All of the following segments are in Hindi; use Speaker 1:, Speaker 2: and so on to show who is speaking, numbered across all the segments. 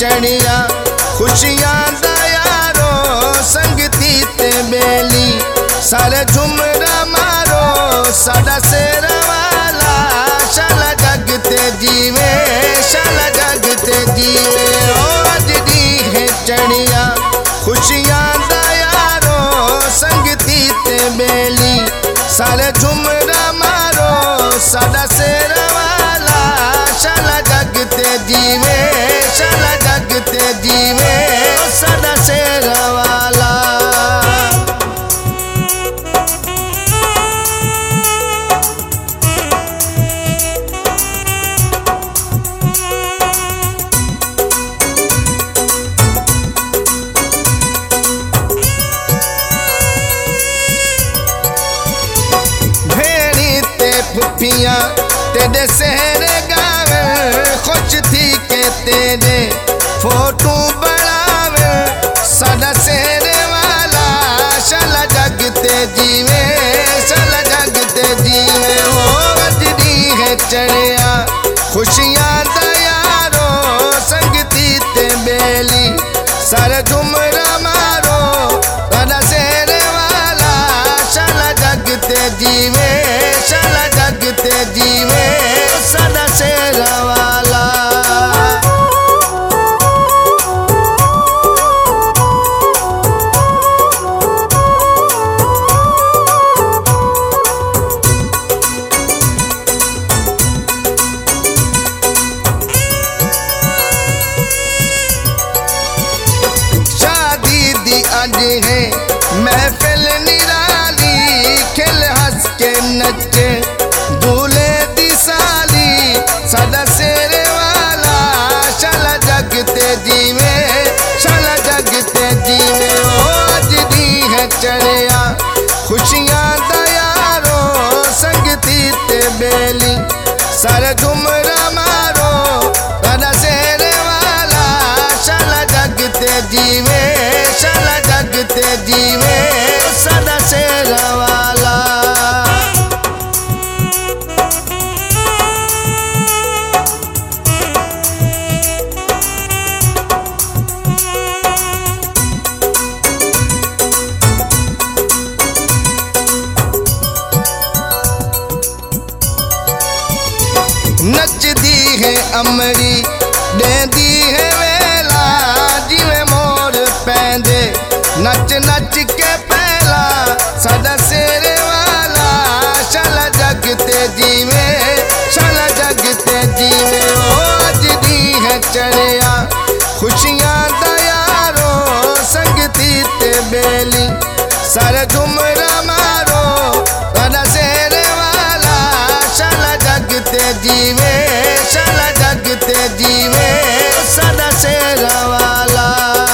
Speaker 1: चढ़िया खुशियां दा यारो संगती ते बेली सारे झुमरा मारो साडा शेरा वाला शाला जग ते जीवे शाला जग ते जीवे ओ अज दी है चढ़िया खुशियां दा यारो संगती ते बेली सारे झुमरा मारो साडा शेरा वाला शाला जग ते जीवे शाला जग ते जीवे साडा शेरा वाला। फुफियां तेरे सहरे गावे खुश थी के तेरे फोटो बढ़ावे साडा सहरे वाला शाला जग ते जीवे शाला जग ते जीवे हो अजदी है चढ़िया खुशियां दा यारो संगती ते बेली सारे झुमरा मारो साडा सहरे वाला शाला जग ते जीवे शाला जग ते जीवे साडा शेरा वाला। शादी दी अज है महफिल निराली खिल हंस के नचे दूल्हे दी साली साडा शेरे वाला शाला जग ते जीवे शाला जग ते जीवे ओ अज दी है चढ़िया खुशियां दा यारो संगती ते बेली सारे झुमरा मारो साडा शेरे वाला शाला जग ते जीवे शाला जग ते जीवे साडा शेरा वाला। नचदी है अमरी देंदी है वेला जिवे मोर पैंदे नच नच के पहला साडा शेरे वाला शाला जग ते जीवे शाला जग ते जीवे ओ अज दी है चढ़िया खुशियां दा यारो संगती ते बेली सारे झुमरा मारो साडा शेरे वाला शाला जग ते जीवे शाला जग ते जीवे साडा शेरा वाला।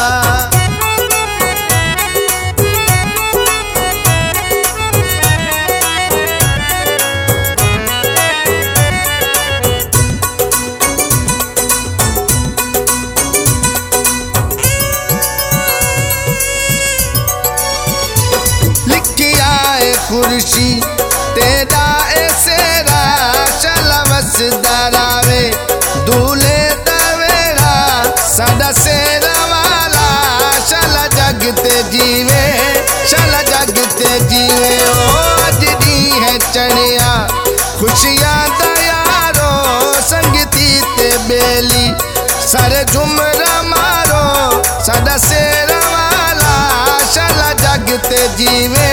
Speaker 1: लिखिया है खुर्शी तेरा ऐसेरा शाला वसदारावे दूल्हे दवेरा साडा शेरा वाला शाला जग ते जीवे शाला जग ते जीवे ओ अज दी है चढ़िया खुशियां दा यारो संगती ते बेली सारे झुमरा मारो साडा शेरा वाला शाला जग ते जीवे